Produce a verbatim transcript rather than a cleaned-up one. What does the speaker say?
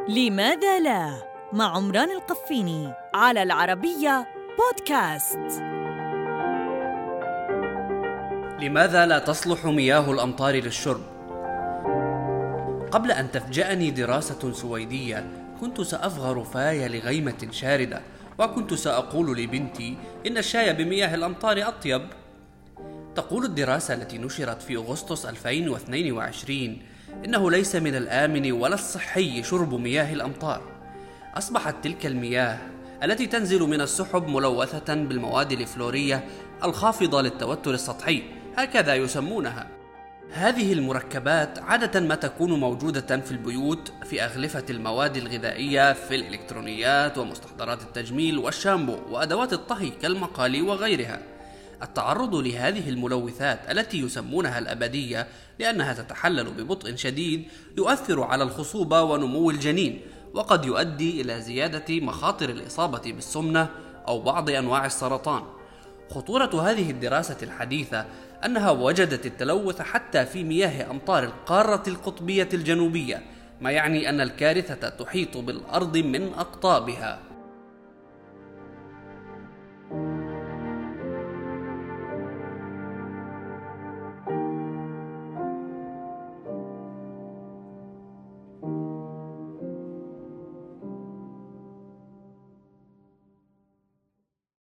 لماذا لا؟ مع عمران القفيني على العربية بودكاست. لماذا لا تصلح مياه الأمطار للشرب؟ قبل أن تفجأني دراسة سويدية كنت سأفغر فاي لغيمة شاردة، وكنت سأقول لبنتي إن الشاي بمياه الأمطار أطيب. تقول الدراسة التي نشرت في أغسطس ألفين واثنين وعشرين إنه ليس من الآمن ولا الصحي شرب مياه الأمطار. أصبحت تلك المياه التي تنزل من السحب ملوثة بالمواد الفلورية الخافضة للتوتر السطحي، هكذا يسمونها. هذه المركبات عادة ما تكون موجودة في البيوت، في أغلفة المواد الغذائية، في الإلكترونيات ومستحضرات التجميل والشامبو وأدوات الطهي كالمقالي وغيرها. التعرض لهذه الملوثات التي يسمونها الأبدية لأنها تتحلل ببطء شديد يؤثر على الخصوبة ونمو الجنين، وقد يؤدي إلى زيادة مخاطر الإصابة بالسمنة أو بعض أنواع السرطان. خطورة هذه الدراسة الحديثة أنها وجدت التلوث حتى في مياه أمطار القارة القطبية الجنوبية، ما يعني أن الكارثة تحيط بالأرض من أقطابها.